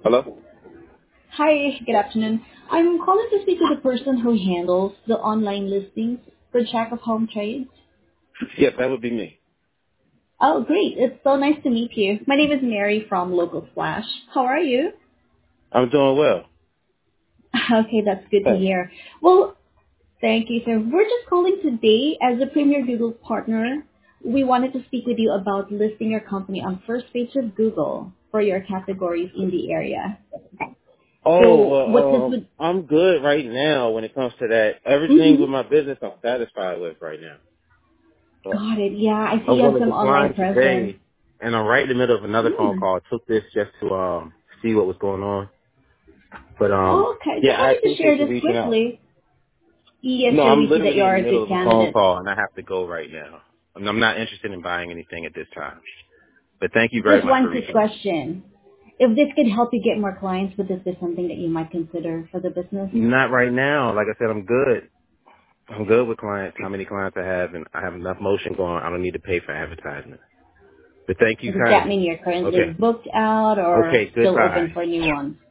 Hello? Hi, good afternoon. I'm calling to speak to the person who handles the online listings for Jack of Home Trades. Yes, that would be me. Oh, great. It's so nice to meet you. My name is Mary from Local Flash. How are you? I'm doing well. Okay, that's good to Thanks. hear. Well, thank you, sir. We're just calling today as a Premier Google partner. We wanted to speak with you about listing your company on first page of Google for your categories in the area. Oh, So what this well, would... I'm good right now when it comes to that. Everything Mm-hmm. with my business I'm satisfied with right now. So Got it. Yeah, I see I'm you have going to some online decline presence. today, and I'm right in the middle of another phone Hmm. call. I took this just to see what was going on. But Okay, yeah, just I wanted to share appreciate you this reaching out. quickly. Yes, No, sir, I'm we see that you literally in are the a middle good of a phone candidate. call, and I have to go right now. I'm not interested in buying anything at this time. But thank you very Just much one for quick reaching out. question. If this could help you get more clients, would this be something that you might consider for the business? Not right now. Like I said, I'm good. I'm good with clients, how many clients I have, and I have enough motion going. I don't need to pay for advertisement. But thank you Does that kindly. mean you're currently Okay. booked out or Okay, still goodbye. open for new ones?